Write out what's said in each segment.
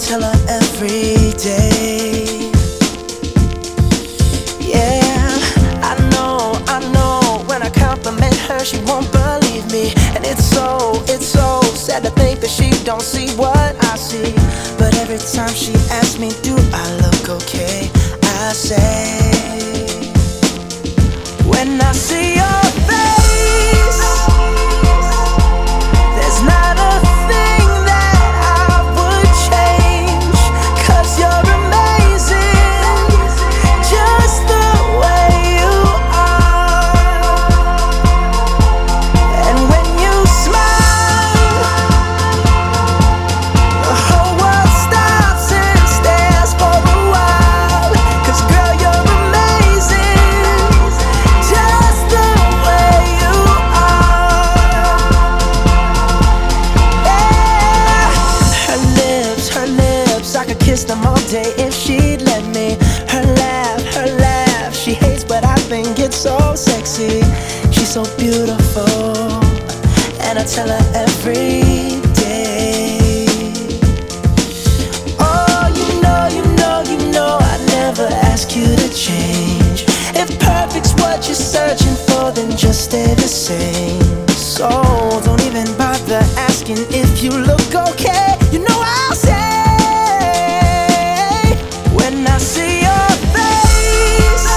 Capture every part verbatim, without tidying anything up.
tell her every day. Yeah, I know, I know, when I compliment her she won't believe me. And it's so, it's so sad to think that she don't see what I see. But every time she asks me, do I look okay, I say, when I see your face, there's not a thing that I would change, 'cause you're amazing, just the way you are. And when you smile, the whole world stops and stares for a while. 'Cause girl, you're amazing, just the way you are. Yeah. Her lips, her lips, I could kiss them all day if she'd let me. Her laugh, her laugh, she hates but I think it's so sexy. She's so beautiful, and I tell her every day. Oh, you know, you know, you know I'd never ask you to change. If perfect's what you're searching for, then just stay the same. So don't even bother asking if you look okay. You know I'll say, when I see your face,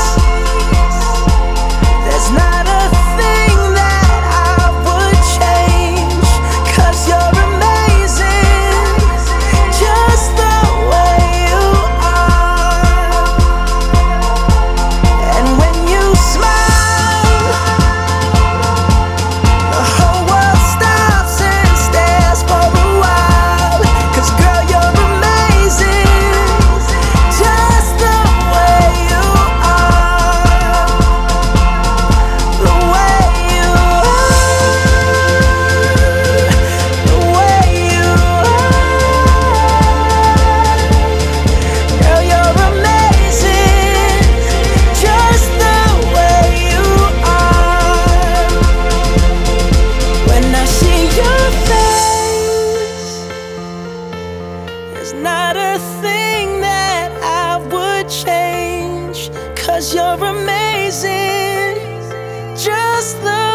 there's not a thing that I would change, 'cause you're amazing, just the way you are. And when you smile, the whole world stops and stares for a while. 'Cause girl, you're amazing, just the way you are. The way you are, the way you are. Girl, you're amazing, just the way you are. When I see your face, there's not a thing that I would change, 'cause you're amazing, just the